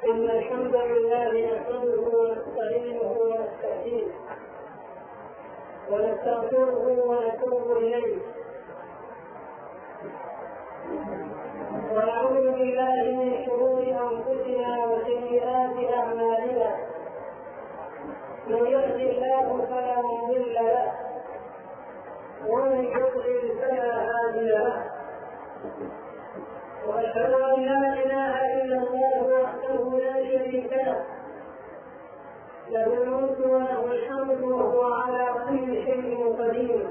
إن الحمد لله نحمده ونستعينه ونستهديه ونستغفره ونتوب إليه ونعوذ بالله من شرور أنفسنا وسيئات أعمالنا من يهد الله فلا مضل له ومن يضلل فلا هادي له وأشهد أن لا إله إلا الله وحده لا شريك له له الملك وله الحمد وهو على كل شيء قدير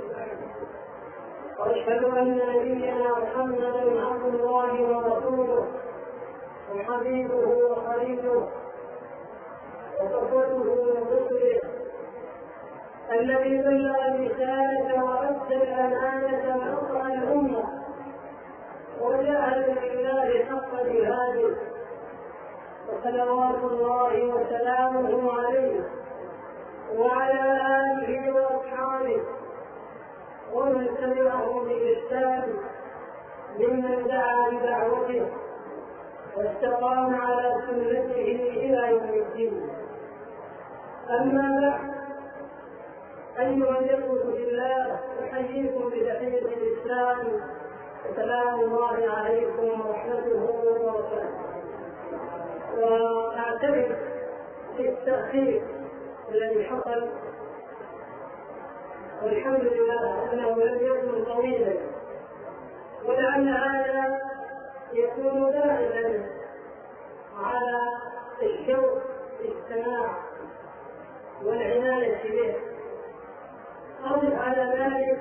وأشهد أن نبينا محمدا عبد الله ورسوله وحبيبه وخليله وصفوته من رسله الذي بلغ الرسالة وأدى الأمانة ونصح الأمة وجاهد في الله حق جهاده وصلوات الله وسلامه عليه وعلى آله وأصحابه ومن تبعهم بإحسان ممن دعا بدعوته واستقام على سنته إلى يوم الدين. أما بعد، أيها الإخوة في الله، أحييكم بتحية الإسلام وسلام الله عليكم ورحمته وبركاته. وأعترف بالتأخير الذي حصل، والحمد لله أنه لم يكن طويلا، ولعل هذا يكون داعيا على الشوق في السماع والعناية به. أضف على ذلك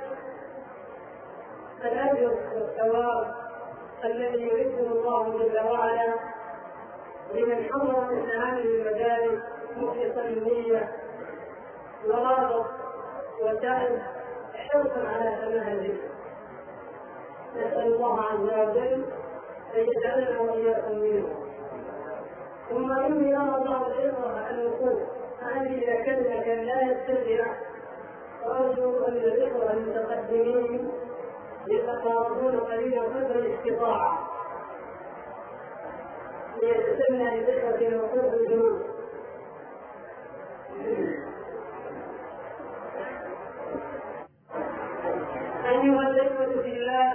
الأجر والثواب الذي يريده الله جل وعلا لمن حضر مثل هذه المجالس مخلصا النية وراغب وتعب حرصا على سماع الذكر. نسأل الله عز وجل أن يجعلنا وإياكم منه. ثم إني أرى الله الإخوة الوقوف هذه كلمة لا يسترجع، وأرجو أن الإخوة المتقدمين يتقاربون قليلا قدر الاستطاعة ليتسنى للإخوة الوقوف الجنوب. أيها الإخوة في الله،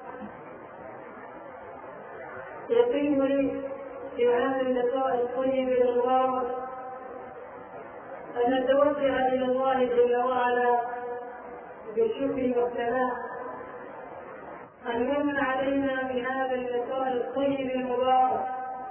يقين لي في هذا اللقاء الطيب المبارك أن نتوجه إلى الله جل وعلا بالشكر والثناء أن يمن علينا بهذا اللقاء الطيب المبارك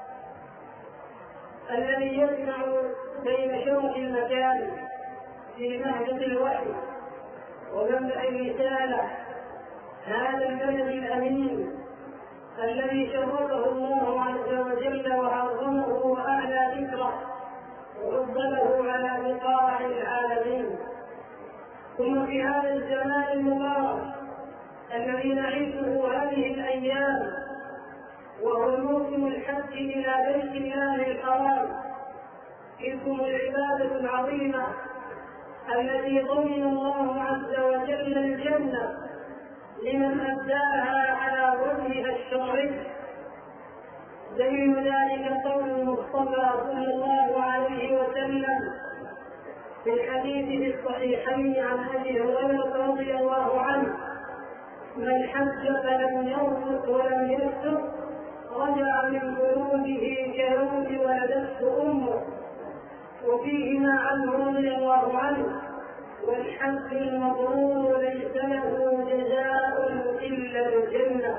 الذي يجمع بين شوق المكان في نهجة الوحي ومبدأ الرسالة، هذا البلد الأمين الذي شرفه الله عز وجل وعظمه وأعلى ذكره وفضله على بقاع العالمين. ثم في هذا الزمان المبارك الذي نعيشه هذه الأيام، وهو موسم الحج إلى بيت الله الحرام، تلكم العبادة العظيمة التي ضمن الله عز وجل الجنة لمن أداها على وجهها الشرعي. دليل ذلك قول المصطفى صلى الله عليه وسلم في الحديث في الصحيحين عن أبي هريرة رضي الله عنه: من حج فلم يرفث ولم يفسق رجع من ذنوبه كيوم ولدته أمه. وفيهما عنه رضي الله عنه: والحج المبرور ليس له جزاء إلا الجنة.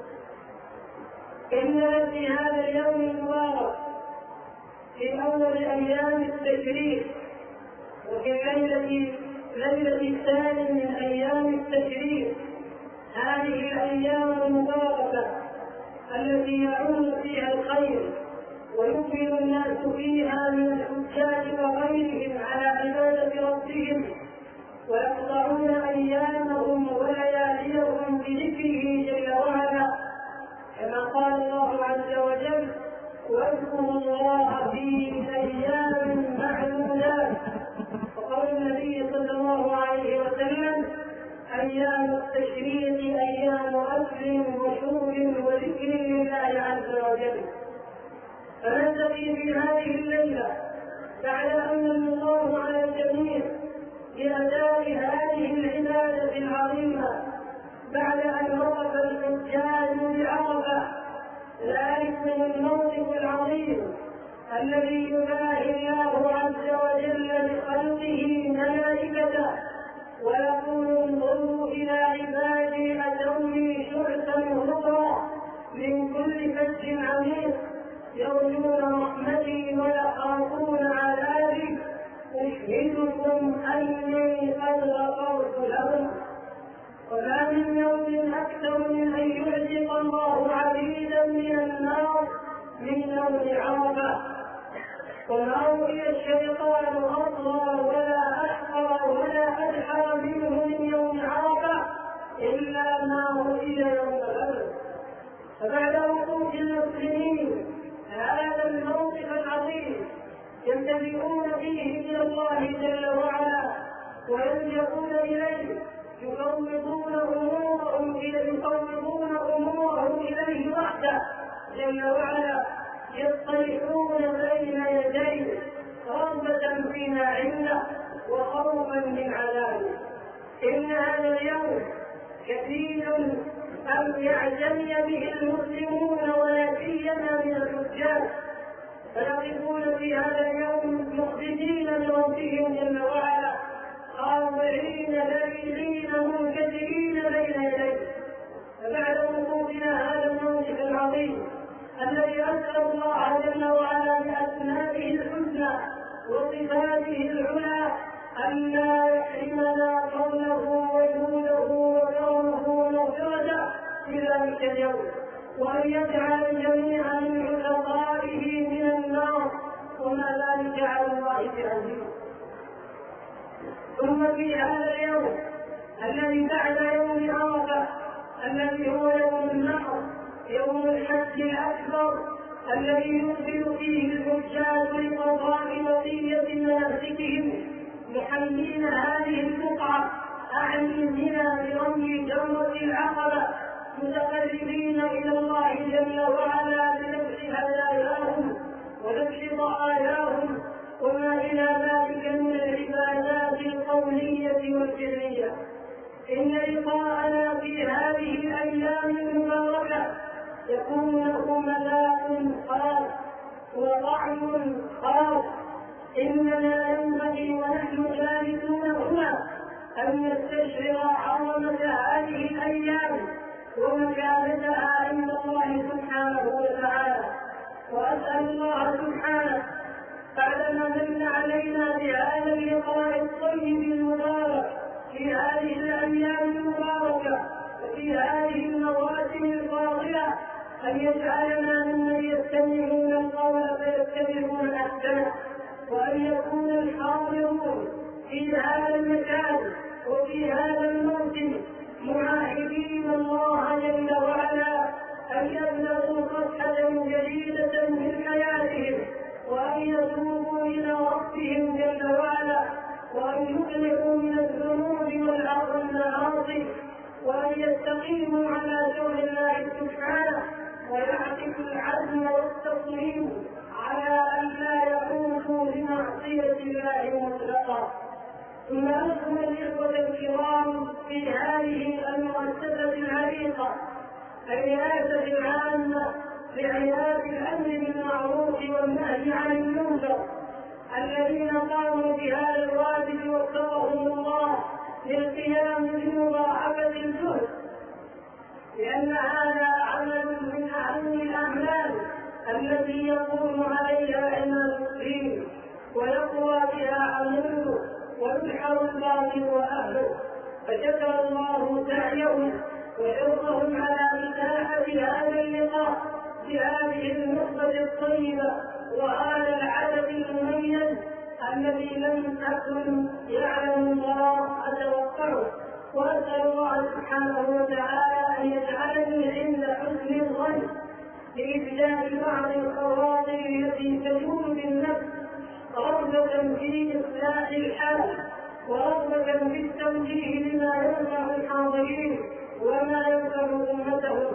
إن في هذا اليوم المبارك في أول أيام التشريق، وفي ليلة الثاني من أيام التشريق، هذه الأيام المباركة التي يعم فيها الخير ويقبل الناس فيها من الحجاج وغيرهم على عبادة ربهم، ويقطعون أيامهم ولياليهم بذكره جل وعلا، كما قال الله عز وجل: واذكروا الله في أيام معلومات. وقال النبي صلى الله عليه وسلم: أيام التشريق أيام أكل وشرب وذكر لله عز وجل. فنلتقي في هذه الليلة بعد أن من الله على الجميع بأداء هذه العبادة العظيمة، بعد أن وقف الحجاج بعرفة، ذلك من الموقف العظيم الذي يباهي الله عز وجل بخلقه ملائكته ويقول انظروا إلى عبادي أتوني شركا غفرا من كل فج عميق يرجون رحمتي ويخافون عذابي أشهدكم أني قد غفرت لهم. وما من يوم أكثر من أن يعتق الله عبيدا من النار من يوم عرفة، وما رؤي الشيطان أطغى ولا أحقر ولا أدحر منه من يوم عرفة إلا ما رؤي يوم بدر. فبعد وقوف المسلمين هذا الموقف العظيم ينتبهون فيه إلى الله جل وعلا ويلجؤون إليه، يفوضون أمورهم إليه وحده جل وعلا، يصطلحون بين يديه رغبة فيما عنده وخوفا من عذابه. إن هذا اليوم كثير أن يعتني به المسلمون ولا سيما من الحجاج، فيقفون في هذا اليوم مخبتين لربهم جل وعلا خاضعين ذليلين منكسرين بين يديه. فبعد وقوفنا هذا الموقف العظيم الذي أسأل الله جل وعلا بأسمائه الحسنى وصفاته العلى أن لا يحرمنا قوله وجوده وكرمه ومغفرته في ذلك اليوم، وأن يجعل جميعا من عتقائه من النار، وما ذلك على الله بعزيز. ثم في هذا اليوم الذي بعد يوم عرفة الذي هو يوم النحر، يوم الحج الأكبر الذي يقبل فيه الحجاج لقضاء بقية مناسكهم محلين هذه البقعة أعني منى برمي جمرة العقبة، متقربين إلى الله جل وعلا بذبح هداياهم وذبح ضحاياهم وما إلى ذلك من العبادات القولية والفعلية. إن لقاءنا في هذه الأيام المباركة يكون له مذاق خاص وطعم خاص. إننا ينبغي ونحن جالسون هنا أن نستشعر عظمة هذه الأيام ومكانتها عند الله سبحانه وتعالى. وأسأل الله سبحانه بعدما من علينا بهذا اللقاء الطيب المبارك في هذه الأيام المباركة وفي هذه المواسم الفاضلة أن يجعلنا ممن يستمعون القول فيتبعون أحسنه، وأن يكون الحاضرون في هذا المكان وفي هذا الموسم معاهدين الله جل وعلا أن يبلغوا صفحة جديدة من حياتهم، وأن يتوبوا إلى ربهم جل وعلا، وأن يقلعوا من الذنوب والمعاصي، وأن يستقيموا على شرع الله سبحانه، ويعقدوا العزم والتصميم على أن لا يعودوا لمعصية الله مطلقا. ثم أنتم الإخوة الكرام في هذه المؤسسة العريقة الرئاسة العامة لرعاية الأمر بالمعروف والنهي عن المنكر، الذين قاموا بهذا الواجب وفقهم الله للقيام بمضاعفة الجهد، لأن هذا عمل من أهم الأعمال التي يقوم عليها عماد الدين ويقوى بها عمله ويدحر الباطل وأهله. فشكر الله سعيهم وحرصهم على إتاحة هذا اللقاء بهذه النخبة الطيبة وهذا العدد المميز الذي لم أكن يعلم الله أتوقعه. وأسأل الله سبحانه وتعالى أن يجعلني عند حسن الظن لإبداء بعض الخواطر التي تجول بالنفس رغبة في إصلاح الحال ورغبة في التوجيه لما ينفع الحاضرين وما ينفع أمتهم.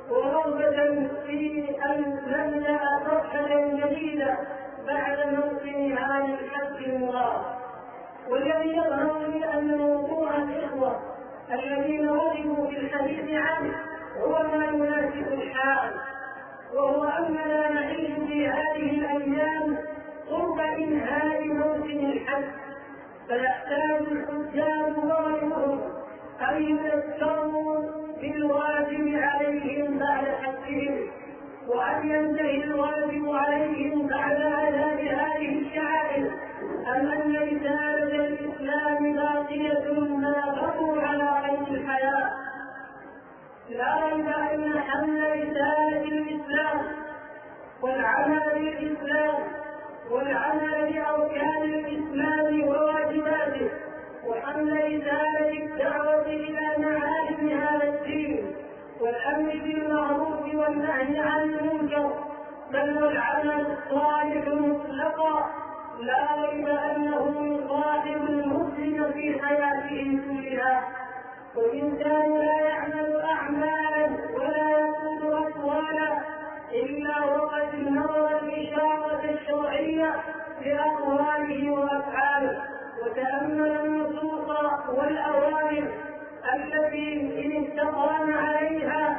ورغبة في أن نملأ صفحة جديدة بعد موسمها للحق المراد. والذي يظهر لي أن موضوع الإخوة الذين رغبوا في الحديث عنه هو ما يناسب الحال، وهو أننا نعيش في هذه الأيام قرب إنهاء موسم الحج، فيحتاج الحجاج وغيرهم أن يذكروا بالواجب عليهم بعد حجهم، وأن ينتهي الواجب عليهم بعد أداء هذه الشعائر، أم أن رسالة الإسلام باقية ما بقوا على قيد الحياة. لا ريب أن حمل رسالة الإسلام والعمل بالإسلام والعمل بأركان الإسلام وواجباته وحمل رسالة الدعوة إلى معالم هذا الدين والأمر بالمعروف والنهي عن المنكر بل والعمل الصالح مطلقا لا ريب أنه يصاحب المسلم في حياته كلها. والإنسان لا يعمل أعمالا ولا يقول أقوالا إلا وقد نظر الإشارة الشرعية لأقواله وأفعاله وتأمل النصوص والأوامر التي إن استقام عليها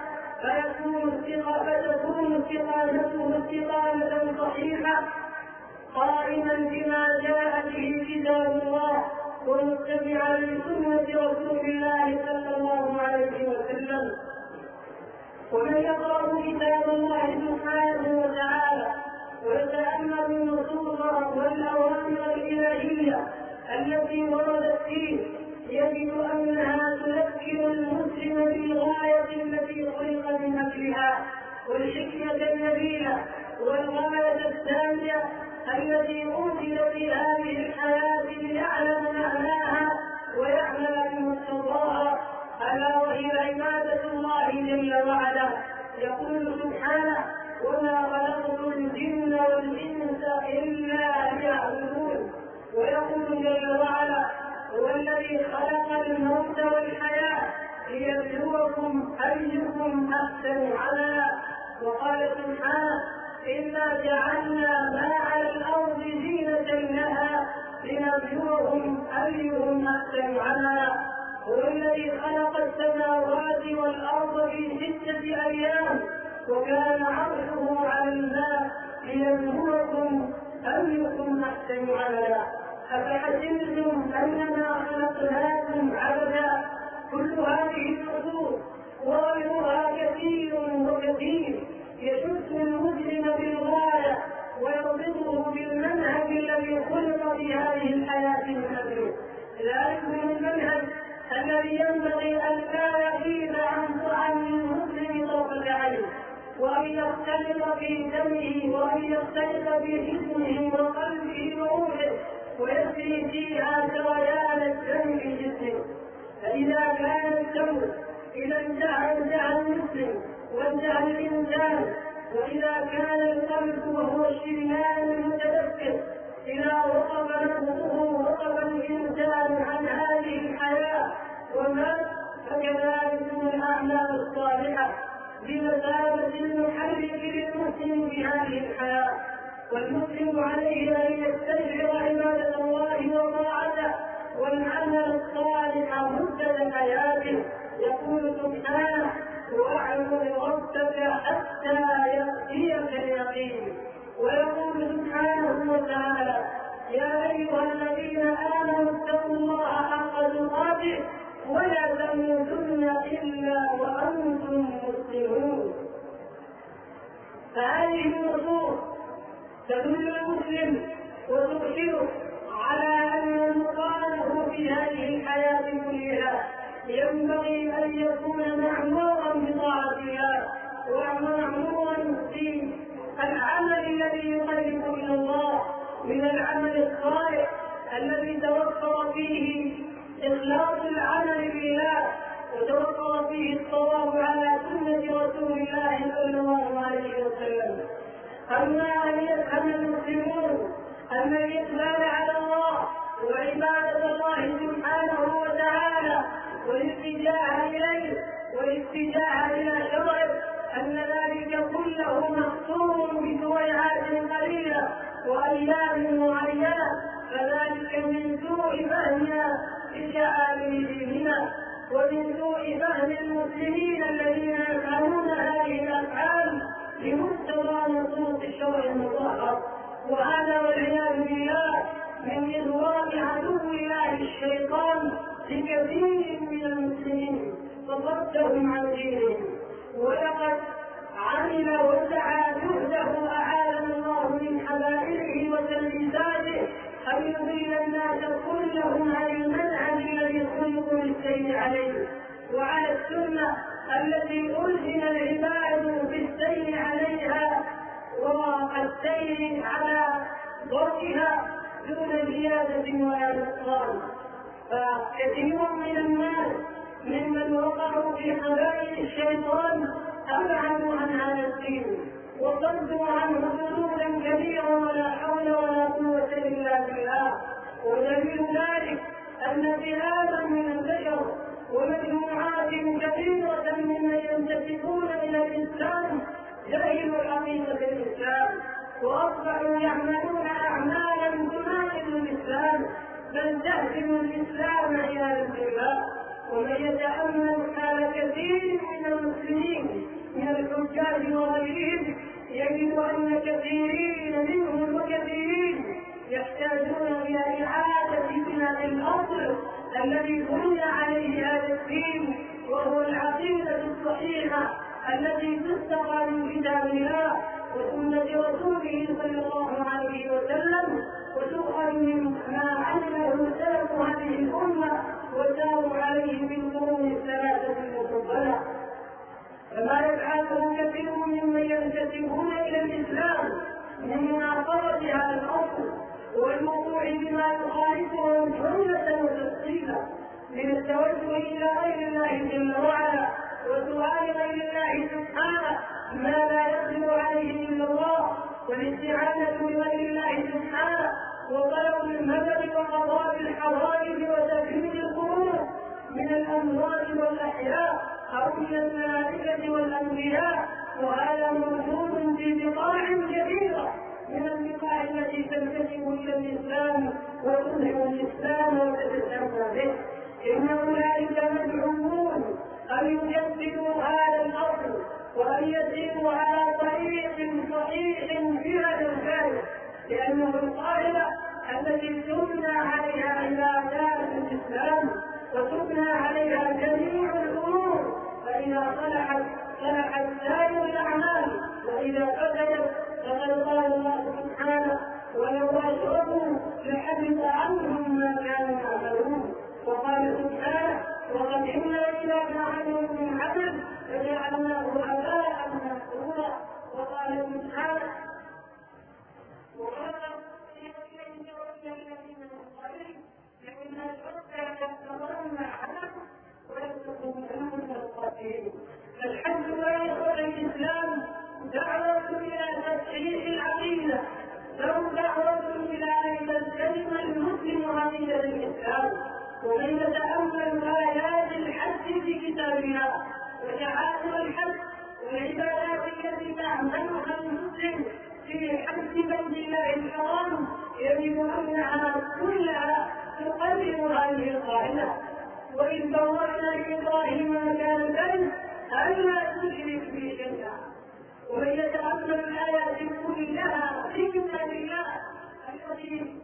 فتكون استقامته استقامة صحيحة قائما بما جاء به كتاب الله ومتبعا لسنة رسول الله صلى الله عليه وسلم. ومن يقرأ كتاب الله سبحانه وتعالى ويتأمل النصوص والأوامر الإلهية التي وردت فيه يجد أنها تذكر المسلم بالغاية التي خلق من أجلها والحكمة النبيلة والغاية الثانية التي أنزل في هذه الحياة ليعلم معناها ويعمل بمقتضاها، ألا وهي عبادة الله جل وعلا. يقول سبحانه: وما خلقت الجن والإنس إلا ليعبدون. ويقول جل وعلا: هو الذي خلق الموت والحياة ليبلوكم أيكم أحسن عملا. وقال سبحانه: إنا جعلنا ما على الأرض زينة لها لنبلوهم أيهم أحسن عملا. هو الذي خلق السماوات والأرض في 6 أيام وكان عرشه على الماء ليبلوكم أيكم أحسن عملا. أفحسبتم أنما خلقناكم عبثا. كل هذه النصوص وغيرها كثير وكثير يشد المسلم بالغاية ويربطه بالمنهج الذي خلق في هذه الحياة من أجله، ذلك المنهج الذي ينبغي أن لا يغيب عن المسلم طرفة عين، وأن يختلط في دمه وأن يختلط بجسمه وقلبه وروحه ويسري فيها سريان الدم في جسمه. فإذا كان الدم إذا انتهى المسلم وانتهى الإنسان، وإذا كان القلب وهو الشريان المتذكر إذا وقف نفسه وقف الإنسان عن هذه الحياة ومات، فكذلك الأعمال الصالحة بمثابة المحرك للمسلم في هذه الحياة. والمسلم عليه أن يستشعر عبادة الله وطاعته والعمل الصالح مدة حياته. يقول سبحانه: واعبد ربك حتى يأتيك اليقين. ويقول سبحانه وتعالى: يا أيها الذين آمنوا اتقوا الله حق تقاته ولا تموتن إلا وأنتم مسلمون. فهذه النصوص تدل المسلم وتبشره على أن مقامه في هذه الحياة كلها ينبغي أن يكون معمورا بطاعة الله ومعمورا في العمل الذي يقرب إلى الله من العمل الصالح الذي توفر فيه إخلاص العمل لله وتوفر فيه الصواب على سنة رسول الله صلى الله عليه وسلم. أما أن يفهم المسلمون أن الإقبال على الله وعبادة الله سبحانه وتعالى والاتجاه إليه والاتجاه إلى شرعه أيام معينة، فذلك من سوء فهمنا لشعائر ديننا ومن سوء فهم المسلمين الذين يفعلون هذه الأفعال بمقتضى نصوص الشرع المطهر. وهذا والعياذ بالله من إغواء عدو الله الشيطان لكثير من المسلمين فصدهم عن دينهم. ولقد عمل وسعى جهده أعاذنا الله من حبائله وتلبيساته أن يضل الناس كلهم عن المنهج الذي خلقوا للسير عليه وعلى السنة التي ألزم العباد بالسير عليها والسير على ضوئها دون زيادة ولا نقصان. فكثير من الناس ممن وقعوا في حبائل الشيطان أبعدوا عن هذا الدين وصدوا عنه حدودا كبيرا ولا حول ولا قوة إلا بالله. ودليل ذلك أن فئاما من البشر ومجموعات كثيرة ممن ينتسبون إلى الإسلام جهلوا حقيقة الإسلام وأصبحوا يعملون أعمالا تناقض الإسلام بل تهدم الإسلام عياذا بالله. ومن يتأمل حال كثير من المسلمين من الحجاج وغيرهم يجد أن كثيرين منهم وكثيرين يحتاجون إلى إعادة بناء الأصل الذي بني عليه هذا الدين، وهو العقيدة الصحيحة التي تستقى من كتاب الله وسنة رسوله صلى الله عليه وسلم وتؤخذ من ما عمله سلف هذه الأمة وساروا عليه بالقرون الثلاثة المفضلة. فما يفعله كثير ممن ينتسبون إلى الإسلام من مناقضة هذا الأصل والوقوع بما يخالفه جملة وتفصيلا من التوجه إلى غير الله جل وعلا وسؤال غير الله سبحانه ما لا يقدر عليه إلا الله والاستعانة بغير الله سبحانه وطلب المدد وقضاء الحوائج وتكريم القبور من الأموات والأحياء أو من الملائكة والأنبياء. وهذا موجود في بقاع كثيرة من البقاع التي تنتسب إلى الإسلام وتظهر الإسلام وتتسمى به. إن أولئك مدعوون أن يجددوا هذا الأصل وأن يسيروا على طريق صحيح في هذا الجانب، لأنه القاعدة التي تبنى عليها عبادات الإسلام وتبنى عليها جميع الأمور، فإذا صلحت سائر الأعمال وإذا فسدت فقد قال الله سبحانه ولو أشركوا لحبط عنهم ما كانوا يعملون. وقال سبحانه وقدمنا إلى ما عملوا من عمل فجعلناه هباء منثورا. وقال سبحانه وقال الذين من قبلهم لئن أشركت لتكفرن عنهم ويتقون من الخاسرين. الحج وإخوة الإسلام دعوة إلى تصحيح العقيدة، له دعوة إلى أن يلتزم المسلم عقيدة الإسلام. ومن يتأمل آيات الحج في كتاب الله وشعائر الحج والعبادات التي تعملها المسلم في حج بيت الله الحرام يجب أنها كلها تقرر هذه القاعدة. وإذ بوأنا لإبراهيم مكان البيت ألا تشرك بي شيئا. ومن يتأمل الآيات كلها في كتاب الله التي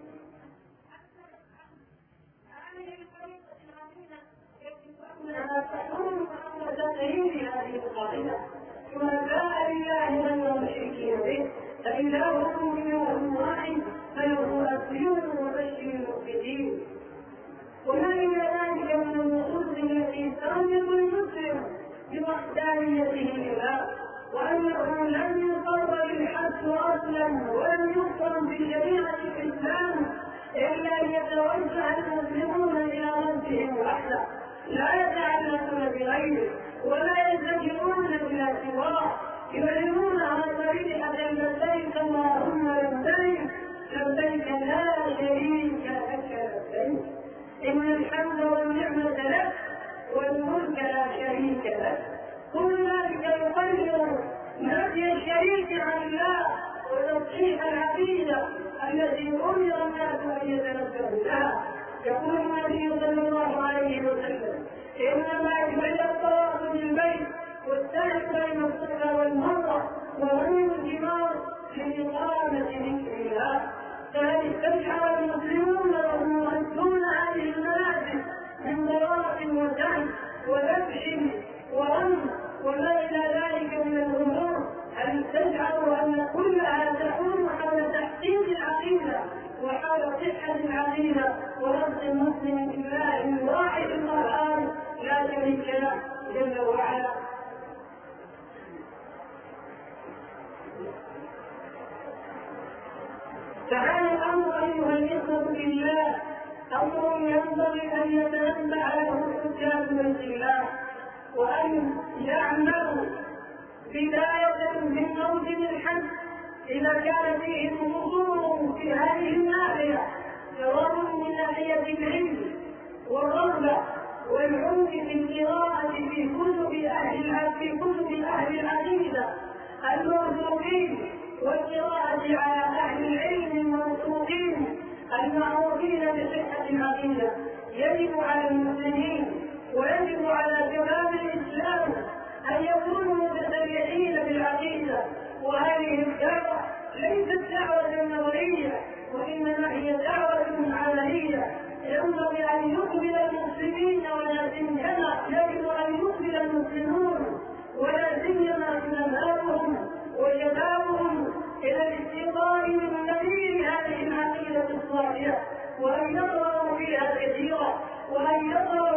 أنها تحرم على تغيير هذه القاعدة شركاء لله غير المشركين به فإلهكم إله واحد فله أسلموا وبشر المخبتين. وما إلى ذلك من النصوص التي تربط المسلم بوحدانيته لله وأنه لم يقر الحج أصلا ولم يقر بشريعة الإسلام إلا أن يتوجه المسلمون إلى ربهم وحده لا يتعلقون بغيره ولا يتجهون إلى سواه يعلمون عن طريقة لبيك اللهم لبيك لبيك لا شريك لك لبيك إن الحمد والنعمة لك والملك لا شريك لك. كل ذلك يقرر نفي الشريك عن الله وتصحيح العقيدة التي أمر الناس أن يتنبهوا لها. يقول النبي صلى الله عليه وسلم: إنما يجعل الطواف بالبيت والسعي بين الصفا والمروة ورمي الجمار لإقامة ذكر الله. فهل استشعر المسلمون وهم يؤدون هذه المناسك من طواف وسعي وذبح ورمي وما إلى ذلك من الأمور، هل تجعلوا أن كلها تكون حول تحقيق العقيدة وحول صحة العقيدة ورد المسلم بالله الواحد القهار لا شريك له جل وعلا؟ فهذا الأمر أيها الإخوة بالله أمر ينبغي أن يتنبه له حجاج بيت الله، وأن يعملوا بداية من موسم الحج إذا كان فيه قصور في هذه الناحية، سواء من ناحية العلم والرغبة والعمق في القراءة في كتب أهل العقيدة الموثوقين، والقراءة على أهل العلم الموثوقين المعروفين بصحة العقيدة. يجب على المسلمين ويجب على شباب الإسلام أن يكونوا متسلحين بالعقيدة. وهذه الدعوة ليست دعوة نظرية، وإنما هي دعوة عملية. ينبغي أن يقبل المسلمين ولا سيما يجب أن يقبل المسلمون ولا سيما علماؤهم وشبابهم إلى الاستيطان من نبيل هذه العقيدة الصافية، وأن يقرأوا فيها كثيرا، وأن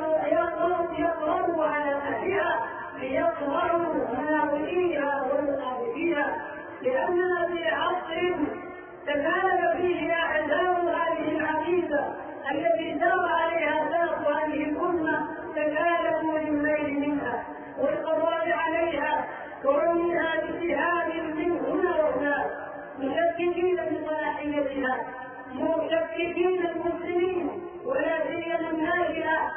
يقرأوا على أهلها ليقرأوا مناوليها ومقابليها، لأننا في عصر تكالب فيه أعداء هذه العقيدة التي سار عليها سلف هذه الأمة، تكالبوا للميل منها والقضاء عليها ورميها بسهام من هنا وهناك، مشككين بصلاحيتها، مشككين المسلمين ولا سيما الناجحة،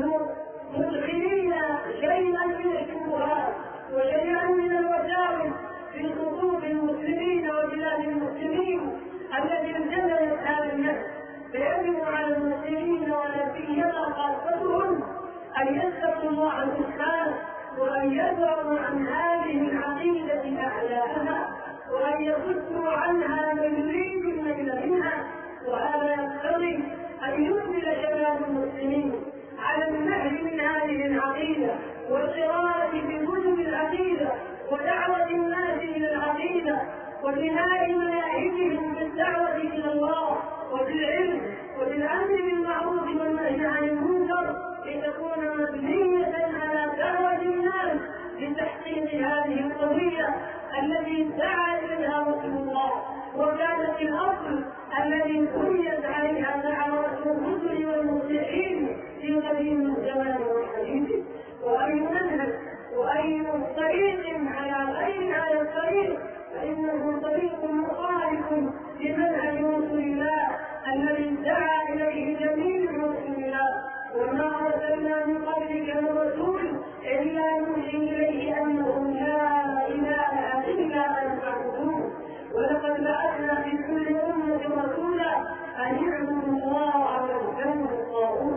مدخلين شيئا من الشبهات وشيئا من الوساوس في صفوف المسلمين وبلاد المسلمين التي امتلأت هذا النفس. فيجب على المسلمين ولا سيما خاصتهم أن يتقوا الله سبحانه، وأن يدعوا عن هذه العقيدة أعداءها، وأن يصدوا عنها من يريد الميل منها. وهذا يقتضي أن يقبل شباب المسلمين على النهج من هذه العقيدة والقراءة في كتب العقيدة ودعوة الناس إلى العقيدة وبناء مناهجهم بالدعوة إلى الله وبالعلم وبالأمر بالمعروف والنهي عن المنكر، لتكون مبنية على دعوة الناس لتحقيق هذه القضية التي دعا إليها رسول الله، وكانت الأصل الذي بنيت عليها دعوة الرسل والمصلحين في قديم الزمان والحديث. وأي منهج وأي طريق على غير هذا الطريق فإنه طريق مخالف لمنهج رسول الله الذي دعا إليه جميع رسول الله. وما أرسلنا من قبلك من رسول إلا نوحي إليه أنه لا إله إلا أن تعبدوه، ولقد بعثنا في كل أمة رسولا أن يعبدوا الله واجتنبوا الطاغوت.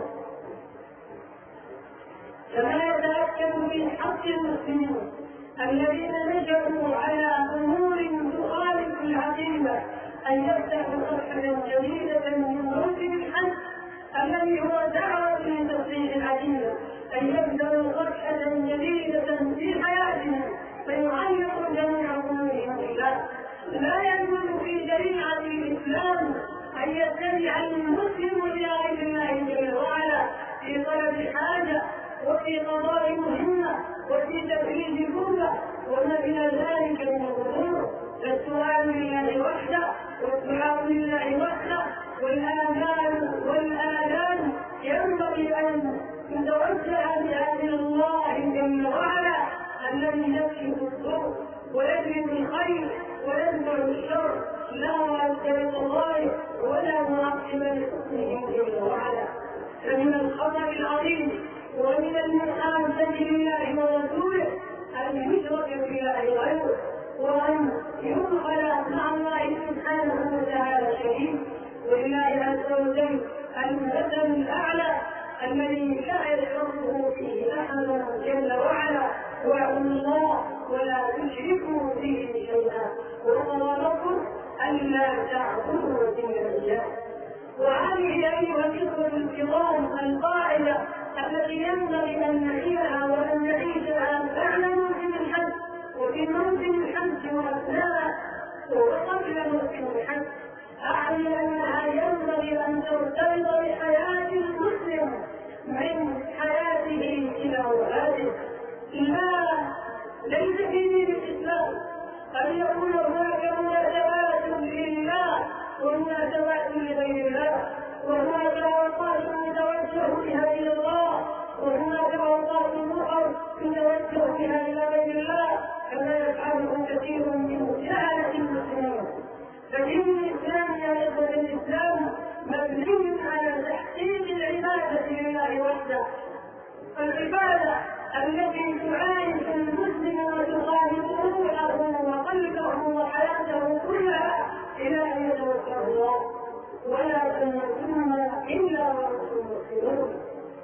كما يتأكد في حق المسلمين الذين نشأوا على أمور تخالف العقيدة أن يفتحوا صفحة جديدة من موسم الحج الذي هو دعوة لتصحيح العقيدة، أن يبدأوا صفحة جديدة في حياتهم فيعلق جميع أمورهم بالله. لا يجوز في شريعة الإسلام أن يتبع المسلم إلى غير الله جل وعلا في طلب حاجة وفي قضاء مهمة وفي تفريج كربة وما إلى ذلك من الأمور. فالسؤال لله وحده والدعاء لله وحده والآذان ينبغي أن يتوجه بها إلى الله جل وعلا الذي يكشف الضر ويجلب الخير ويدفع الشر، لا مؤثر الله ولا معقب لحكمه جل وعلا. فمن الخطر العظيم ومن المحاسبة لله ورسوله أن يشرك بالله غيره، وأن يدخل مع الله سبحانه وتعالى شريك، ولله عز وجل المثل الأعلى الذي لا يشركه فيه أحد جل وعلا، واعبدوا الله ولا تشركوا به شيئا وقضى لكم ألا تعبدوا إلا إياه. وهذه أيها الإخوة الكرام القاعدة التي ينبغي أن نحيها وأن نعيشها بعد موسم الحج وفي موسم الحج وأثناء وقبل موسم الحج، أعني أنها ينبغي أن ترتبط بحياة المسلم من حياته إلى وفاته. ليس في دين الإسلام قد يكون هناك مناسبات لله ومناسبات لغير الله، وهناك أوقات يتوجه بها إلى الله وهناك أوقات أخرى يتوجه بها إلى غير الله كما يفعله كثير من جهلة المسلمين. فدين الإسلام يا إخوة الإسلام مبني على تحقيق العبادة لله وحده، العبادة التي تعايش المسلم وتخالط روحه وقلبه وحياته كلها إلى أن يتوفاه الله، ولا تموتن إلا وأنتم مسلمون.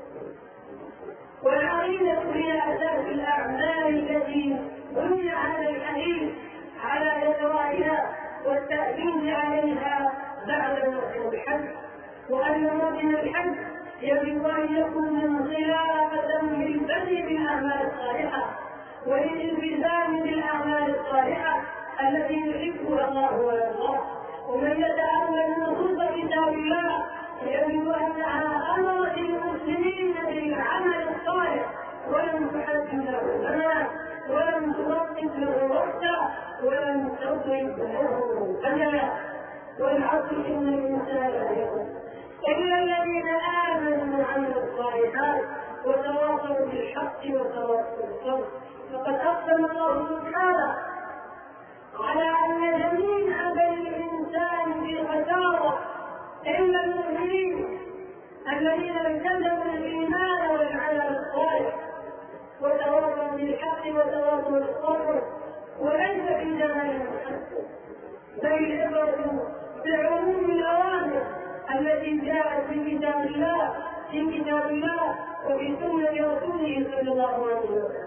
والعقيدة هي أساس الأعمال التي بني هذا الحديث على إقرارها والتأكيد عليها بعد موسم الحج، وأن موسم الحج يجب أن يكون انطلاقة للبدء بالأعمال الصالحة وللالتزام بالأعمال الصالحة التي يحبها الله ويرضاه. ومن يتأمل نصوص كتاب الله يجد أنها أمرت المسلمين بالعمل الصالح ولم تحدد له زمان ولم توقف له وقتا ولم تضرب له أجلا. والعصر إن الإنسان ليظلم إلا الذين آمنوا وعملوا الصالحات وتواصوا بالحق وتواصوا بالصبر. فقد أقسم الله سبحانه على أن جميع بني الإنسان في خسارة إلا المؤمنين الذين التزموا الإيمان والعمل الصالح وتواصوا بالحق وتواصوا بالصبر. وليس في زمان محدد بل العبرة بعموم الأوامر التي جاءت في كتاب الله وفي سنة رسوله صلى الله عليه وسلم.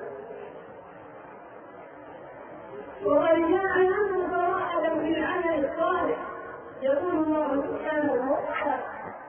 وقد جاء الأمر صراحة في العمل الصالح، يقول الله سبحانه وتعالى: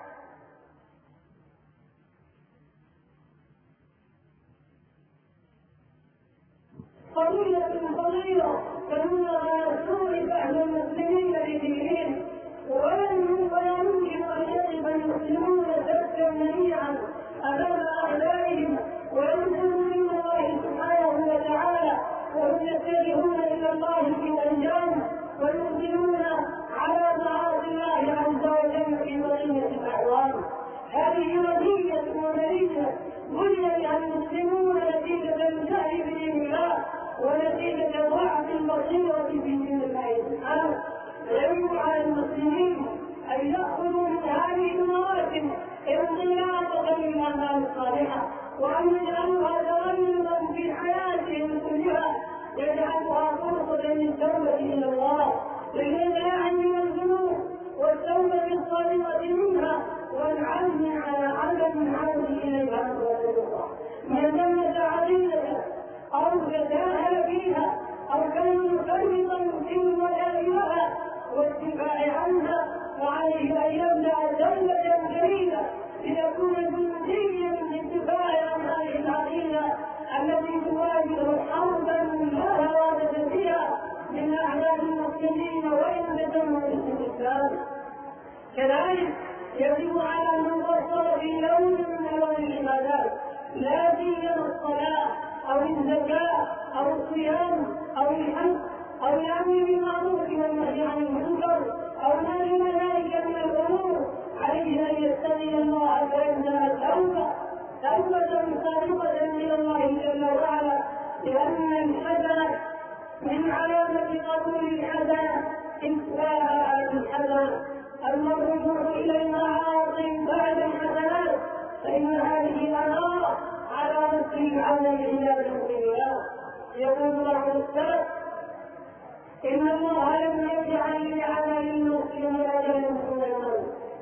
فضيلة فمن رسول أهل المسلمين بدينهم ولا يمكن أن يقف المسلمون سدا منيعا أمام أعدائهم وينزلوا من الله سبحانه وتعالى وهم يتجهون إلى الله في الأنجام وينزلون على معاصي الله عز وجل في بقية الأعوام. هذه مزية ومرية بني بها المسلمون نتيجة الجهل بدين الله ونتيجة ضعف البصيرة في دين الله سبحانه. فيجب على المسلمين أن يأخذوا من هذه المواسم انطلاقا للأعمال الصالحة وأن يجعلوها تغلبا في حياتهم كلها، يجعلها فرصة للتوبة إلى الله للإنزاع من الذنوب والتوبة الصادقة منها والعزم على عدم العودة إليها والرضا. من ثمة عقيدة أو تجاهل فيها أو كان مفرطا في الولاء لها والدفاع عنها وعليه أن يبدأ دولة جديدة ليكون جنديا للدفاع عن هذه العقيدة التي تواجه حربا لا إرادة فيها من أعداء المسلمين وإن تدمر الإسلام. كذلك يجب على من وصل في يوم من ألوان العبادات لا سيما الصلاة أو الزكاة أو الصيام أو الحج أو الأمر بالمعروف والنهي عن المنكر أو ما دون ذلك من الأمور، عليه أن يستغفر الله فيبدأ التوبة صادقة إلى الله جل وعلا، لأن الحسنة من علامة قبول الحسنة إنفاها على الحسنة المرجوع إلى المعاصي بعد الحسنات، فإن هذه أنارة على نفس العمل عياذا بالله. يقول بعض السلف: إن الله لم يجعل لعمل المسلم أجلا مسلما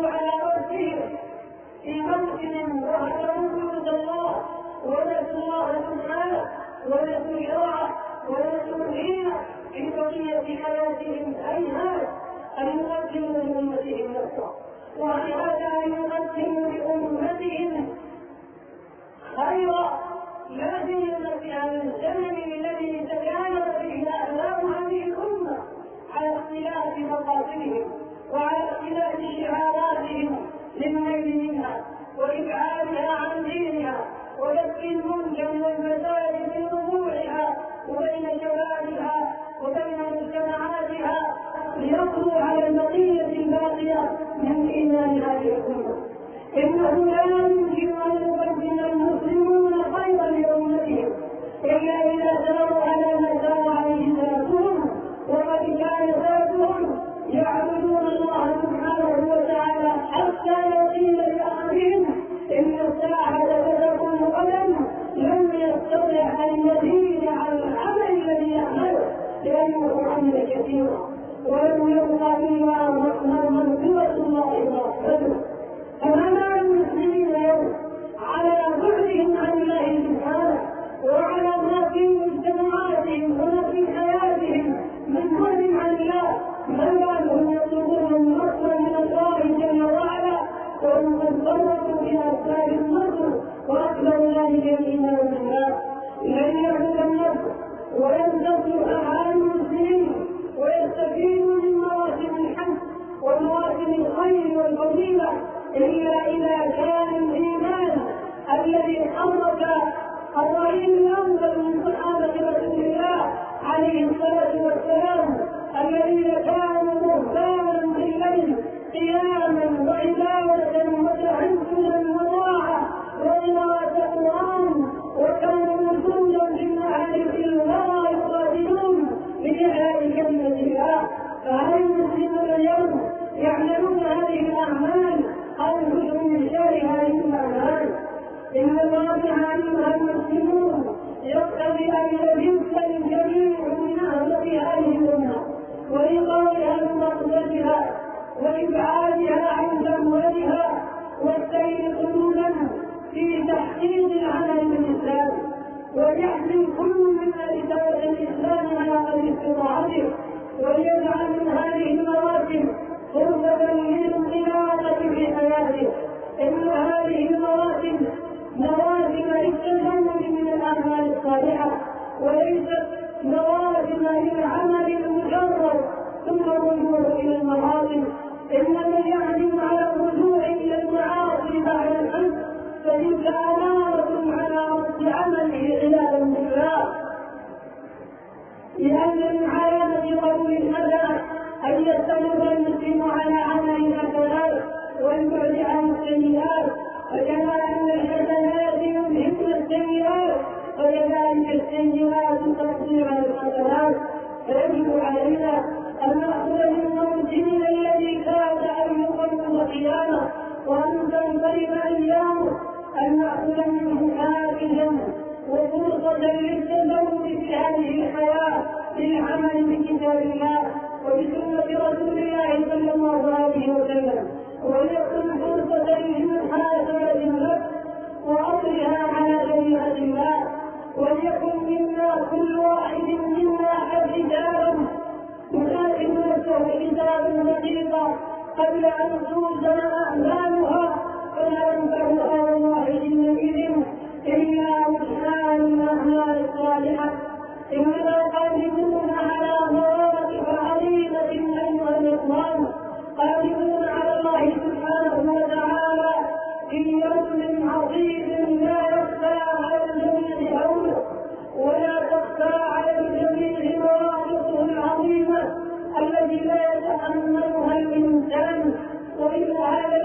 وأقبلوا على ربهم في موسم وهجروا حدود الله ونسوا الله سبحانه ونسوا شرعه ونسوا دينه في بقية حياتهم هيهات أن يقدموا لأمتهم نصرا وهيهات أن يقدموا لأمتهم خيرا لا سيما في هذا الزمن الذي تكامل فيه أعلام هذه الأمة على اختلاف مقاصدهم وعلى اختلاف شعاراتهم للميل منها وإبعادها عن دينها ودفع المنكر والفساد في ربوعها وبين شبابها وبين مجتمعاتها ليقضوا على البقية الباقية من إيمان هذه الأمة. إنه لا يمكن أن يقدم المسلمون خيرا لأمتهم إلا إذا ساروا على ما سار عليه سلفهم وقد كان سلفهم يعبدون الله سبحانه وتعالى حتى يقيل لأحدهم إن الساعة ستقوم غدا لم يستطع أن يزيد على العمل الذي يعمله لأنه عمل كثيرا ولم يبقى إلا مغفرة الله ورحمته. فمنع المسلمين اليوم على بعدهم عن الله سبحانه وعلى ما في مجتمعاتهم وما في حياتهم من بعد عن الله بل بعضهم يطلبون النصر من الله جل وعلا وهم قد فرطوا في أسباب النصر وأكبر ذلك الإيمان بالله. لن يحدث النصر وينتصر أعلام المسلمين ويستفيدوا من مواسم الحمد ومواسم الخير والفضيلة إلا إذا كان الإيمان الذي حرك الرأي الأول من صحابة رسول الله عليه الصلاة والسلام الذين كانوا مهتاما بالليل قياما وعبادة وتهجدا وطاعة وقراءة قرآن وكانوا جندا في معارف الورى يقاتلون لإعلاء كلمة الله. فهل المسلمون اليوم يعملون هذه الأعمال أو هم من شر هذه الأعمال؟ إن الواقع أيها المسلمون يقتضي أن يجب الجميع من نهضة هذه الأمة وإيقاظها من مقصدها وإبعادها عن ذنبها والسير قلوبا في تحقيق العمل بالإسلام ويحمل كل منا رسالة الإسلام على قدر استطاعته ويجعل من هذه المواسم فرصة للانطلاقة في حياته. إن هذه المواسم مواسم للتزود من الأعمال الصالحة وليست مواسم للعمل المجرد ثم الرجوع إلى المعاصي. إن من يعزم على الرجوع إلى المعاصي بعد الحج فتلك أمارة على رد عمله عياذا بالله. لأن من علامة قبول الحسنة أن يستمر المسلم على عمل الحسنات والبعد عن السيئات فكما أن الحسنات يذهبن السيئات فكذلك السيئات تقضي على الحسنات. فيجب علينا أن نأخذ من موسمنا الذي كاد أن يقوم قيامه وأن تنقلب أيامه أن نأخذ منه حافزا وفرصة للتزود في هذه الحياة للعمل بكتاب الله وبسنة رسول الله صلى الله عليه وسلم وليكن فرصة للمحاسبة النفس وأصلها على شريعة الله وليكن منا كل واحد منا حسابا يحاسب نفسه حسابا دقيقا قبل أن توزن أعمالها فلا ينفعها والله حينئذ إلا وجهان الأعمال الصالحة. إننا قادمون على مواقف عظيمة أيها الإخوان قادمون على الله سبحانه وتعالى في يوم عظيم لا يخفى على الجميع هوله ولا تخفى على الجميع مواقفه العظيمة التي لا يتحملها الإنسان. وإن هذا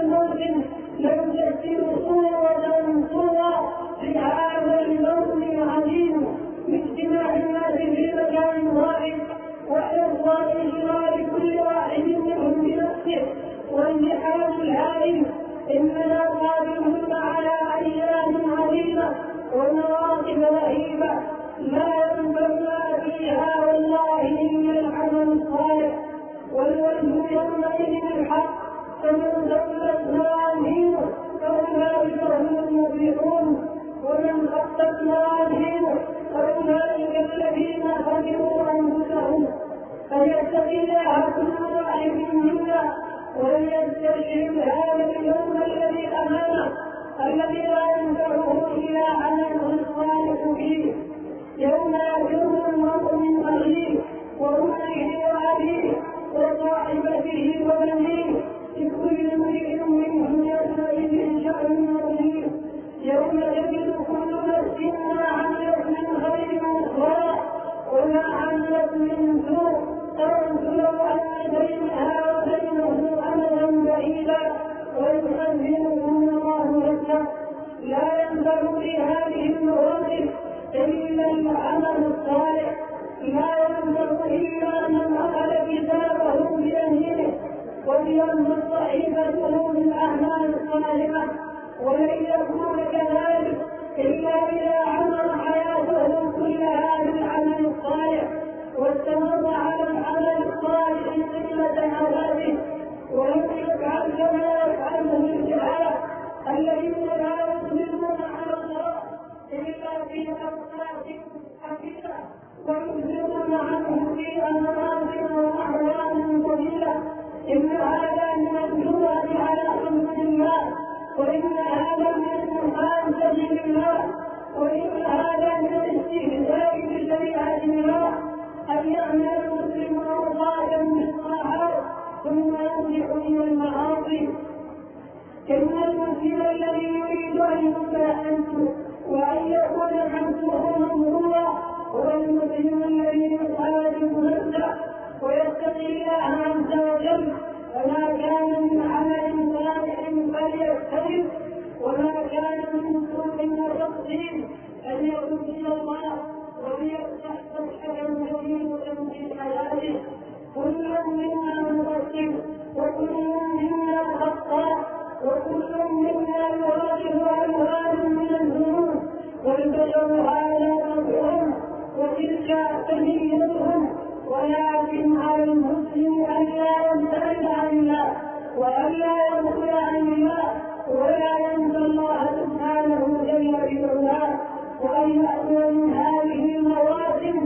لا ينبغي في هذه المواقف إلا العمل الصالح، لا ينبغي إلا من أخذ كتابه بيمينه ولينظر صحيفته بالأعمال الصالحة، ولن يكون كذلك إلا إذا عمر حياته كلها بالعمل الصالح واستمر على العمل الصالح طيلة حياته، ولم يفعل كما يفعله الجهال الذين لا يقبلون على الله إلا في أوقات حقيقة ويبذلون عنه في أمراض وأحوال قليلة. إن هذا من الجرأة على حمد الله، وإن هذا من المحاسبة لله، وإن هذا من الاستهزاء بشريعة الله، أن يعمل المسلم أوقاتا بالطاعات ثم يرجع إلى المعاصي. إن المسلم الذي يريد أن يتأنس وأن يكون حمده ممنوعا هو المسلم الذي يحاسب نفسه ويتقي الله عز وجل، فما كان من عمل صالح فليجتهد، وما كان من سوء وتقصير فليعود إلى الله وليفتح فتحة جديدة في حياته. كل منا مقصر وكل منا خطاء وكل منا يواجه ألوان من الذنوب، والبشر على نفسهم وتلك تحيتهم، ولكن على المسلم أن لا يبتعد عن الله وأن لا يبخل عن الله ولا ينسى الله سبحانه جل في علاه، وأن يأخذ من هذه المواسم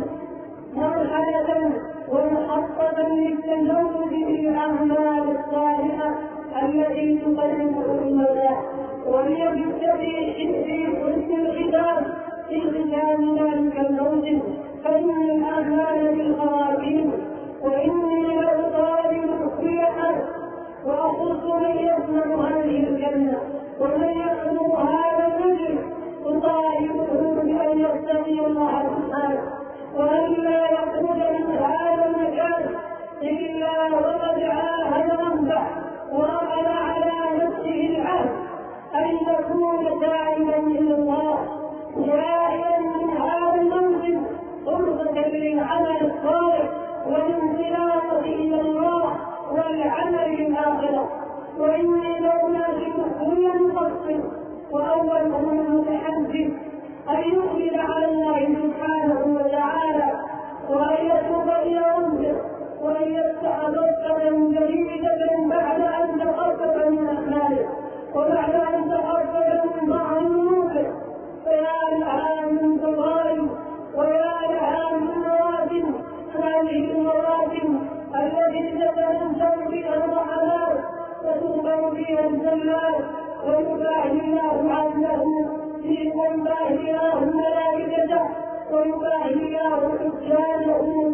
مرحلة ومحطة للتزود بالأعمال الصالحة التي تقربه المولى، وليبتدي في حسن الختام في ختام ذلك الموسم، فإن الأعمال بالخواتيم. وإني لأطالب كل أحد وأخص من يسمع هذه الكلمة ومن يحضر هذا المجلس، أطالبه بأن يتقي الله سبحانه وأن لا يخرج من هذا المكان إلا وقد عاهد ربه وأخذ على نفسه العهد أن يكون تائبا إلى الله، جائعا من هذا الموسم فرصة للعمل الصالح والانطلاق إلى الله والعمل للآخرة. وإني لأناشد كل مقصر وأولهم المتحدث أن يقبل على الله سبحانه وتعالى وأن يتوب إلى ربه وأن يستحضر جديدة بعد أن تخفف من أعماله وبعد أن تخفف من بعض ذنوبه، فيا لها من ضرائب ويا لها من مواسم. هذه المواسم التي تتنزل فيها الرحمات وتغفر فيها الزلات ويباهي الله عبده في ويباهي ملائكته ويباهي الله حجاجه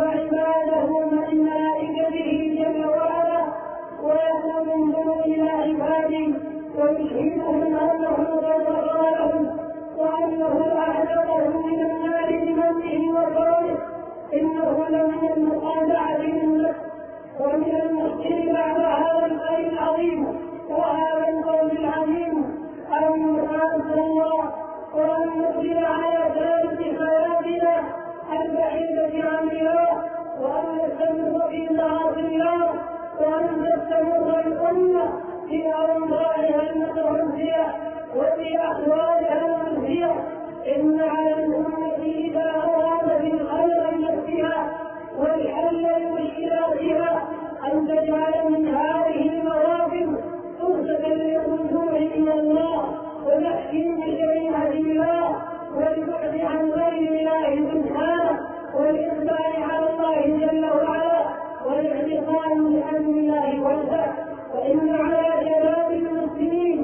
وعباده من ملائكته جل وعلا، ويقول انظروا إلى عبادي ويشهدهم أنه غفر لهم وأنه أعتقهم من النار بمنه وكرمه، إنه لمن المخادعة منه ومن المشكل بعد هذا الخير العظيم وهذا القول العظيم أن نحاسب الله وأن نقبل على ثالث حياتنا البعيدة عن الله وأن نستمر في معاصي الله وأن تستمر الأمة في أوضاعها المتوزعة وفي أحوالها المنهية. إن على الأمة إذا أرادت الخير لنفسها والحل لمشكلاتها أن تجعل من هذه المواقف فرصة للرجوع إلى الله وتحكيم شريعة الله والبعد عن غير الله سبحانه والإقبال على الله جل وعلا والاعتصام بأمر الله وحده. وإن على شباب المسلمين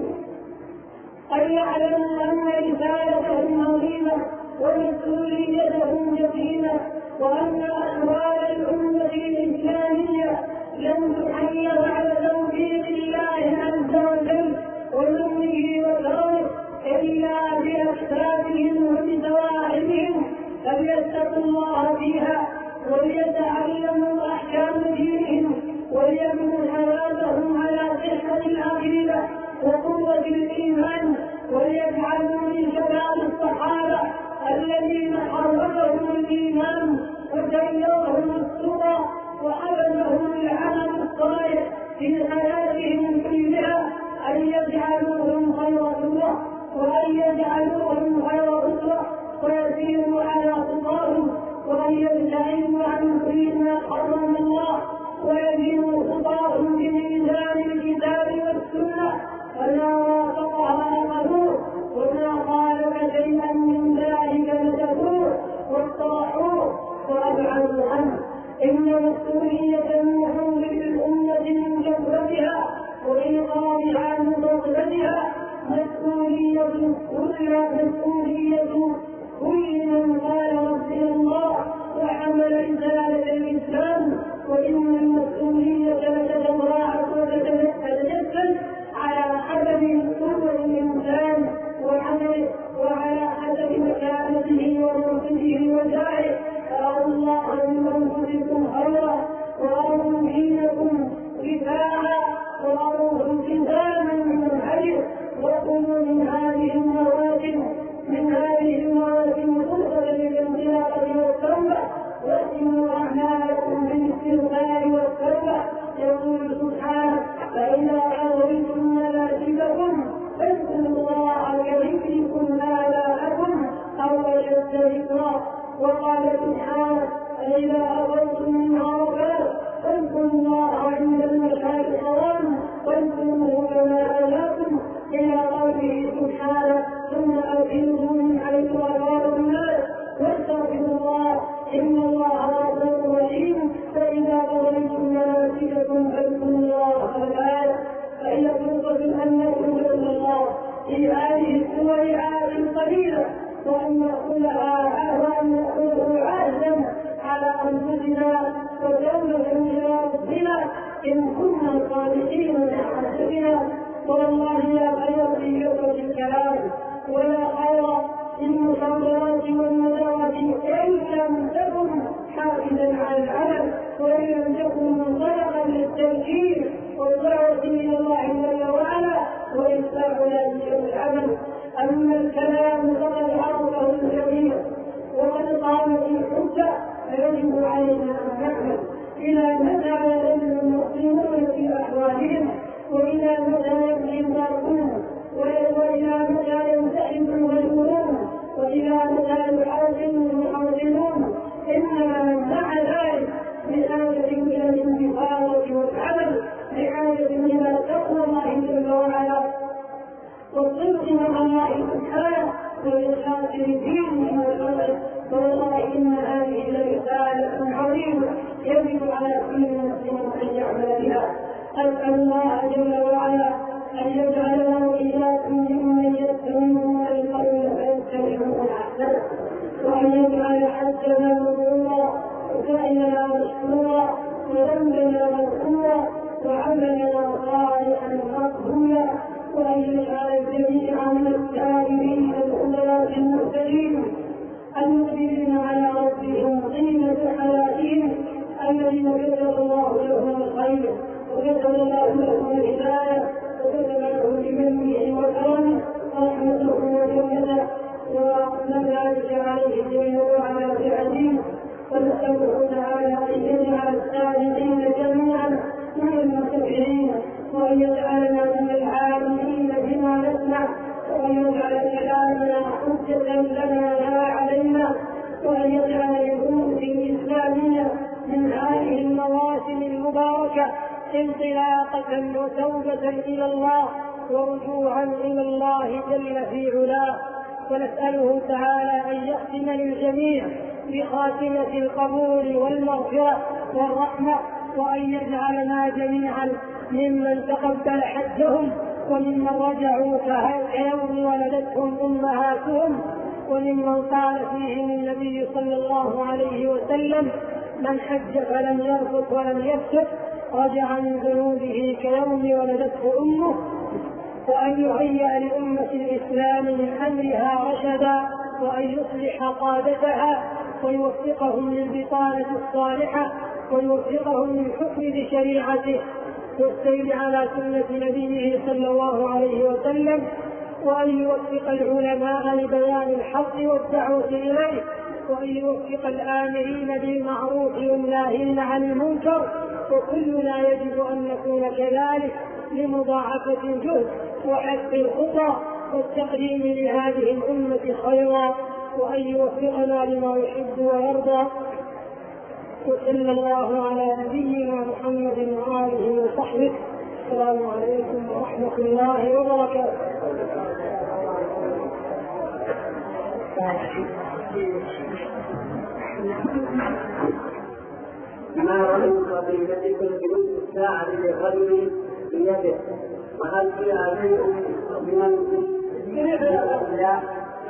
يستقيموا على خطاهم وأن يبتعدوا عن كل ما حرم الله ويزنوا خطاهم بميزان الكتاب والسنة فما وافقها أخذوه وما خالف شيئا من ذلك نسفوه واقترحوه وأبعدوا عنه. إن مسؤولية المحول للأمة من جبرتها وإيقاظها عن رغبتها مسؤولية كل من قال ربي الله وحمل رسالة الإسلام. وإن المسؤولية لتتضاعف وتتجسد على حسب قدر الإنسان وعمله وعلى حسب مكانته وموقفه وسعيه. فأروا الله من أنفسكم خيرا وأروا دينكم كفاحا وأروه التزاما من الحجر وكلوا من هذه المواسم فرصة للانطلاق والتوبة وأتموا أعمالكم بالاستغفار والتوبة. يقول سبحانه فإذا قضيتم مناسككم فاذكروا الله كذكركم آباءكم أو أشد ذكرا. وقال سبحانه فإذا أخذتم من عرفات فاذكروا الله عند المشعر الحرام واذكروه كما هداكم إلى قوله سبحانه ثم أفيضوا من حيث أفاض الناس واستغفروا الله إن الله غفور رحيم. فإذا قضيتم مناسككم فاذكروا الله الآية. فهي فرصة أن نتوب إلى الله في هذه السور القليلة وأن نأخذها عهدا على أنفسنا وتوبة إلى ربنا إن كنا صادقين مع أنفسنا. والله لا خير في كثرة الكلام ولا خير في المحاضرات والندوات إن لم تكن حافزا على العمل وإن لم تكن منطلقا للتذكير والدعوة إلى الله جل وعلا وإصلاح ذلك العمل. أما الكلام فقد عرفه الجميع وقد قامت الحجة فيجب علينا أن نعمل. إلى متى يذل المسلمون في أحوالهم وإلى متى يبكي الباطلون وإلى متى ينتحب المجنون وإلى متى يحاكم المحاولون. إنما مع ذلك بحاجة إلى الانتفاضة والعمل بحاجة إلى تقوى الله جل وعلا والصدق مع الله سبحانه والإخلاص لدينه والعمل. والله إن هذه لرسالة عظيمة يجب على كل مسلم أن يعمل بها. أسأل الله جل وعلا أن يجعلنا وإياكم ممن يستمعون القول فيتبعون أحسنه وأن يجعل حجنا مبرورا وسعينا مشكورا وذنبنا مغفورا وعملنا صالحا مقبولا وأن يجعل الجميع من التائبين الأمراء المهتدين المقبلين على ربهم طيلة حياتهم الذين كتب الله لهم الخير وكتب الله لهم الهداية وكتب لهم بمنه وكرمه ورحمته وجنته ومن ذلك عليه جل وعلا بعزيز. ونسأله تعالى أن يجعل الصادقين جميعا من المتبعين وأن يجعلنا من العالمين بما نسمع وأن يجعل كلامنا حجة لنا لا علينا وأن يجعل الأمة الإسلامية من هذه المواسم المباركة انطلاقة وتوبة إلى الله ورجوعا إلى الله جل في علاه. ونسأله تعالى أن يختم للجميع بخاتمة القبول والمغفرة والرحمة وأن يجعلنا جميعا ممن تقبل حجهم وممن رجعوا كيوم ولدتهم أمهاتهم وممن قال فيهم النبي صلى الله عليه وسلم من حج فلم يرفث ولم يفسق رجع من ذنوبه كيوم ولدته أمه. وأن يهيئ لأمة الإسلام من أمرها رشدا وأن يصلح قادتها ويوفقهم للبطانة الصالحة ويوفقهم للحكم بشريعته والسير على سنة نبيه صلى الله عليه وسلم وأن يوفق العلماء لبيان الحق والدعوة إليه وأن يوفق الآمرين بالمعروف والناهين عن المنكر. وكلنا يجب أن نكون كذلك لمضاعفة الجهد وحث الخطى والتقديم لهذه الأمة خيرا وأن يوفقنا لما يحب ويرضى. وصلى الله على نبينا محمد وآله وصحبه. السلام عليكم ورحمة الله وبركاته. ما رأي قبيلتكم بنصف الساعة للرجل بيده؟ وهل فيها شيء من الأخلاق؟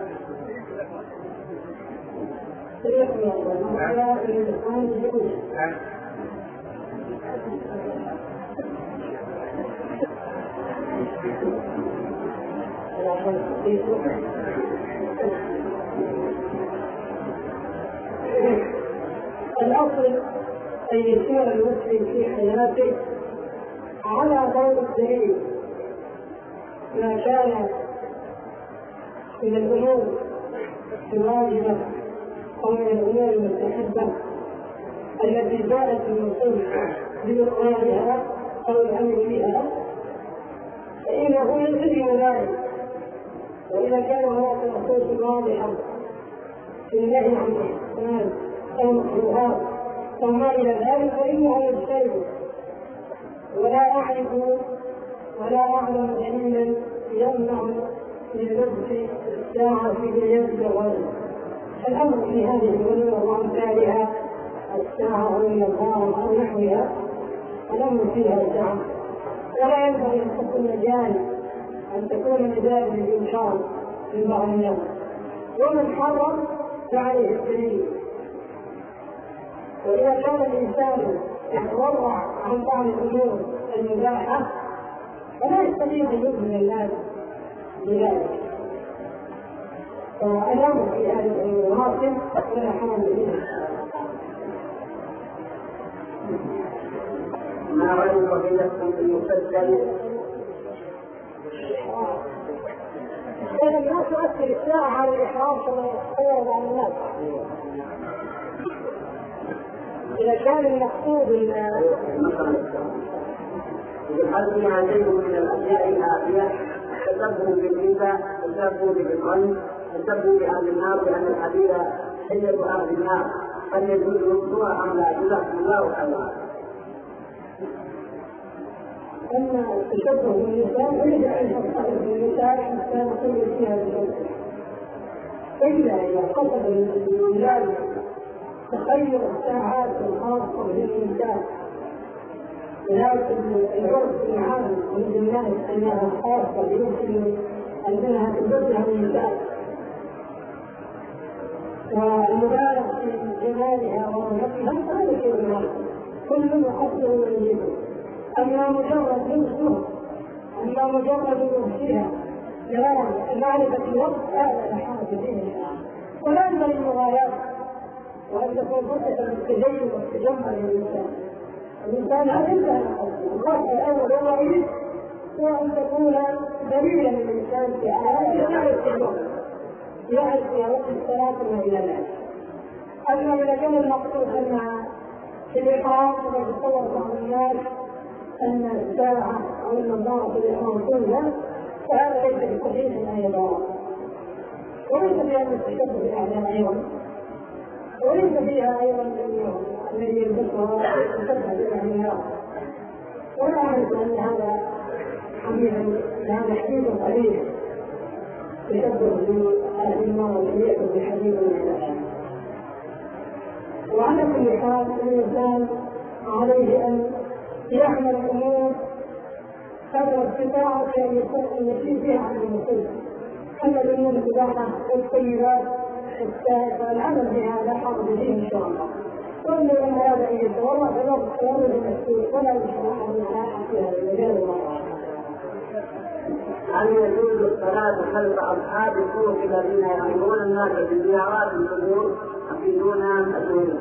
الأصل أن يسير المسلم في حياته على ضوء الدليل ما كان من الأمور الواجبة أو من الأمور المستحبة التي جاءت النصوص بإقرارها أو الأمر بها، فإنه يلزم ذلك. وإذا كان هناك نصوص واضحة في النهي عن الإحسان أو المكروهات أو ما إلى ذلك فإنه يجتنب. ولا أعلم دليلا يمنع من لبس الساعة في اليد والغير. الأمر في هذه الأمور وأمثالها الساعة أو النظارة أو نحوها الأمر فيها سعة، ولا ينبغي أن تكون مجال للإنكار من بعض الناس. ومن حرم فعليه الدليل. وإذا كان الإنسان يتورع عن بعض الأمور المباحة فلا يستطيع أن يؤمن الناس بذلك. فالأمر في هذه الأمور واصل ولا حرج منه. ما رأي قبيلتكم بالمسلسل؟ لا تؤثر الساعة على الإحرام كما يتصور بعض الناس. إذا كان المقصود هل فيها شيء من الأشياء الآتية تسبب بالنساء، تسبب بالغنم، تسبب بأهل النار لأن الحديث حية أهل النار، هل يجوز نصها أم لا؟ جزاكم الله خيرا. أما التشبه بالنساء فيجب أن يتصرف بالنساء حتى نقول فيها الجنة، إلا إذا قصد الرجال تخير الساعات الخاصة بالنساء. لكن العرف العام عند الناس أنها خاصة بمسلم أنها تلبسها النساء، والمبالغ في جمالها ورونقها فهذا شيء واحد كل يقصر ويجيبه. أما مجرد لبسها، أما مجرد لبسها معرفة الوقت هذا لا حرج فيه. ولا ينبغي المغايرة وأن تكون فرصة للتزين والتجمل للإنسان. الإنسان هذا انتهى الغرض الأول هو يريد هو أن تكون دليلا للإنسان في حياته يعرف في وقت الصلاة وما إلى ذلك. أما إذا كان المقصود أن في الإحرام كما يتصور بعض الناس أن الساعة أو النظارة في الإحرام كلها فهذا ليس بصحيح أيضا، وليس فيها التشبه بالأعداء أيضا، وليس فيها أيضا الذي يلبسها تشبه بالأعداء. ولا أعرف أن هذا حديث قليل تشبه بأهل النار وليس بحديث الإسلام. وعلى كل حال الإنسان عليه أن يعمل أمور قدر استطاعته أن يسير فيها عن المسلم. أما الأمور المباحة والطيبات والعمل بها لا حرج فيه إن شاء الله. وإلا أن هذا أن يتورع فلا تتورع بالمسؤول ولا يشرع من العاحة في هذا المجال الله. هل يجوز الصلاة خلف أصحاب السوق الذين يأمرون الناس بزيارات القبور يفيدونها مسؤولين؟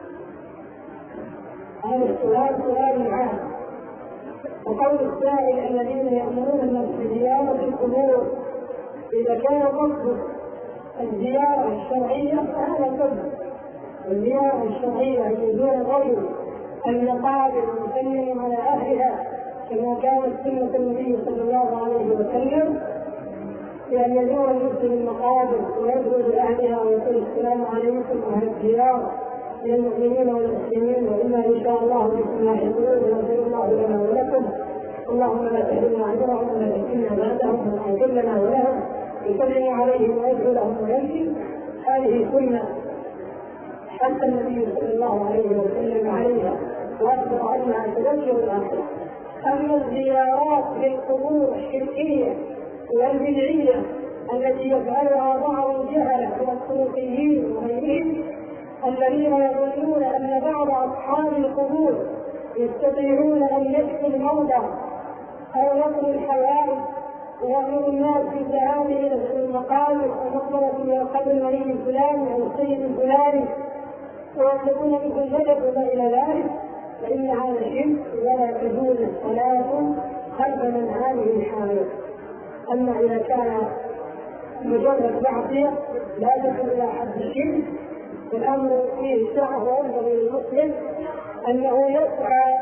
هذا السؤال سؤال عام. وقول السائل الذين يأمرون الناس بزيارة القبور إذا كان قصد الزيارة الشرعية فهذا كذب. الزيارة الشرعية يزور الرجل المقابر ويسلم على أهلها كما كانت سنة النبي صلى الله عليه وسلم بأن يزور المسلم المقابر ويدعو لأهلها ويقول السلام عليكم أهل الديار للمؤمنين والمسلمين، وإنا إن شاء الله بكم لاحقون، ويغفر الله لنا ولكم. اللهم لا تحرمنا أجرهم ولا تفتنا بعدهم، واغفر لنا ولهم، يسلم عليهم ويدعو لهم ويمشي. هذه سنة حث النبي صلى الله عليه وسلم عليها، وأخبر عنها تذكر الآخرة. أما الزيارات للقبور الشركية والبدعية التي يفعلها بعض الجهلة والصوفيين وغيرهم الذين يظنون أن بعض أصحاب القبور يستطيعون أن يشفوا الموتى أو يقضوا الحوائج ويأمروا الناس بالذهاب إلى المقابر ومقبرة إلى قبر الولي الفلاني أو السيد الفلاني ويطلبون منه المدد وما إلى ذلك، فإن هذا شرك ولا تجوز الصلاة خلف من هذه الحالة. أما إذا كان مجرد معصية لا تصل إلى حد الشرك والأمر فيه سعة، وينبغي للمسلم أنه يسعى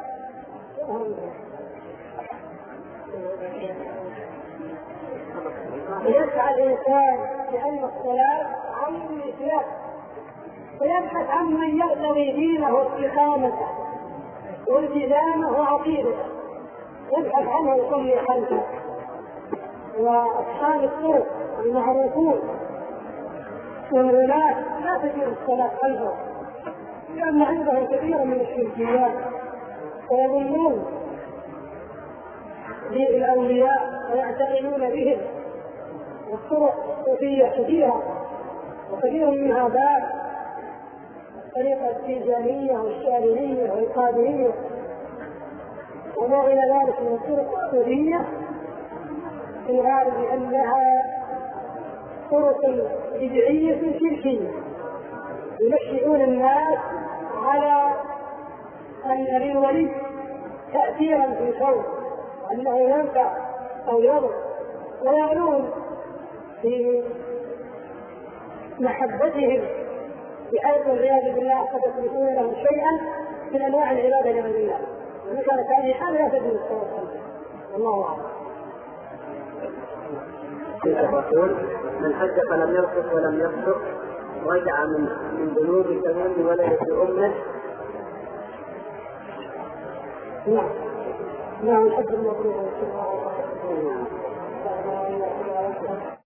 الإنسان لأن الصلاة عن الإسلام، ويبحث عن من يرتضي دينه واستقامته والتزامه وعقيدته، يبحث عنه ويصلي خلفه. وأصحاب الطرق المعروفون والولاة لا تجوز الصلاة خلفه، لأن عندهم كثير من الشركيات، ويظنون بالأولياء ويعتقدون بهم، والطرق الصوفية كثيرة وكثير منها باب الطريقة التيجانية والشاذلية والقادرية وما إلى ذلك من الطرق الصوفية، في الغالب أنها طرق بدعية شركية ينشئون الناس على أن للولي تأثيرا في الكون، أنه ينفع أو يضر، ويغلون في محبتهم بحيث والعياذ بالله قد يثبتون لهم شيئا من أنواع العبادة لغير الله، ومثل هذه الحالة لا تجوز الصلاة. الله أعلم. يقول من حج فلم يرفث ولم يفسق رجع من ذنوب كمن ولدت أمه. نعم الحج المبرور.